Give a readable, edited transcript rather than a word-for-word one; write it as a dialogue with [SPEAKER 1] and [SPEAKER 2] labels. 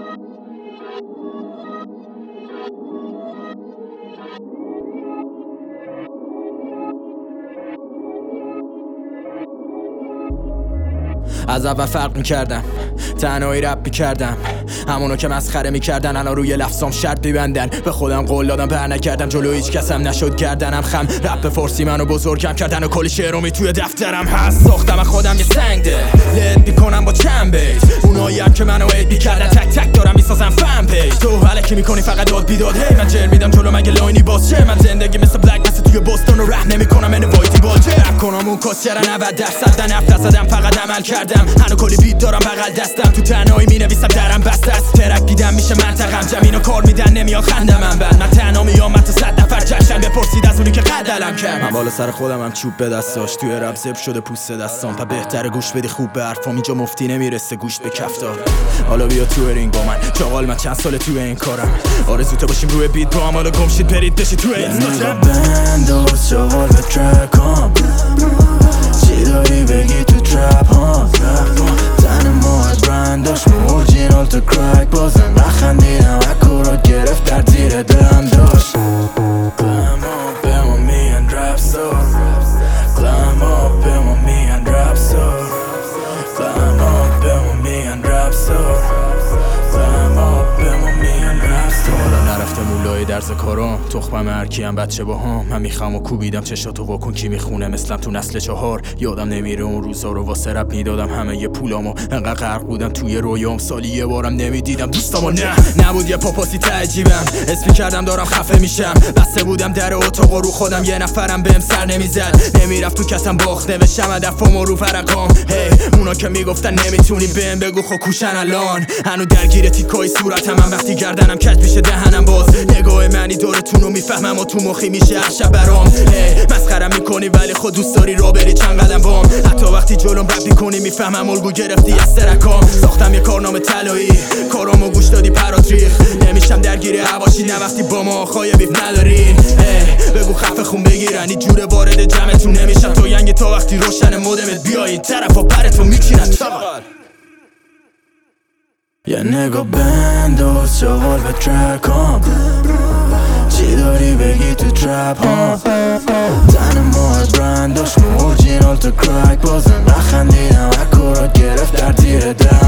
[SPEAKER 1] از اول فرق میکردم، تنهایی رپ میکردم، همونو که مسخره میکردن الان روی لفظام شرط میبندن. به خودم قول دادم بر نکردم، جلو هیچ کسم نشد گردنم خم. رپ فارسی منو بزرگم کردن و کلی شعرومی توی دفترم هست. ساختم از خودم یه سنگده لد میکنم با چند بیت، اونایی هم که منو اید میکردن تک تک دارم میسازم فن پیج. تو علکی میکنی فقط داد بیداد، هی من جر میدم جلو مگه لاینی باز چه. من زندگی مثل بلک مثل توی بوستون و رپ نمیکنم ان وایتی باجه. رپ کنم اون کاسیرن 90% نفت زدم فقط عمل کردم. هنو کلی بیت دارم بغل دستم، تو تنهایی مینویسم درم بسته است. ترک دیدم میشه منطقم جمع اینو کار میدن نمیاد خنده من بند. من تنها میام من تا 100 نفر جشن بپرسید از اونی که قدلم کرد. من بالا سر خودم هم چوب به دستاش، توی رپ زب شده پوست دستام. تا بهتره گوش بدی خوب به حرفام، اینجا مفتی نمیرسه گوش به کفتار. حالا بیا تو رینگ با من چاقال، من چند ساله توی این کارم. آرزوته باشیم روی بیت با هم، حالا گم شید برید بشید توی اینستاگرام.
[SPEAKER 2] بنداز چاقال به ترکام، چی داری بگی تو ترپ ها. تن ما از برنداش اورجینال تا کرک، بازم نخندیدم اکو را گرفت در زیر دلم داشت. به ما میگن رپ ستار، به ما میگن رپ ستار، به ما میگن رپ ستار، به ما میگن رپ ستار.
[SPEAKER 1] نرفته مولای درز کارام، تخمم هرکی هم بچه با هم. من میخوام و کوبیدم چشاتو واکن کی میخونه مثلم تو نسل 4. یادم نمیره اون روزا رو واسه رپ میدادم همه یه پولامو. انقدر غرق بودم توی رویام سالی یه بارم نمیدیدم دوستامو. نه نبود یه پاپاسی ته جیبم، اسمی کردم دارم خفه میشم. بسته بودم در اتاق رو خودم، یه نفرم بهم سر نمیزد. نمیرفت تو کسم باخت، نوشتم هدفمو رو فرقام. هی اونا که میگفتن نمیتونی بهم بگو خب کوشن الان. هنو درگیر تیکای صورتم، من وقتی گردنم کج میشه دهنم باز. نگاه منی دورتونو میفهمم و تو مخی میشه هر شب برام. مسخرم میکنی ولی خود دوست داری را بری چند قدم بام. حتی وقتی جلوم رپ میکنی میفهمم الگو گرفتی از ترکام. ساختم یه کارنامه طلایی، کارامو گوش دادی پرات ریخ. نمیشم درگیر هواشی نه وقتی با ما خواهی بیف ندارین. بگو خفه خون بگیرن این جوره وارد جمعتون نمیشم. تو ینگی تا وقتی روشن مودمت بیایی طرفا پرتو میچینن چاقال.
[SPEAKER 2] یه نگاه بنداز چاقال به ترکام، چی داری بگی تو ترپ ها. تن ما از برنداش اورجینال تا کرک، بازم نخندیدم اکو را گرفت در زیر دلم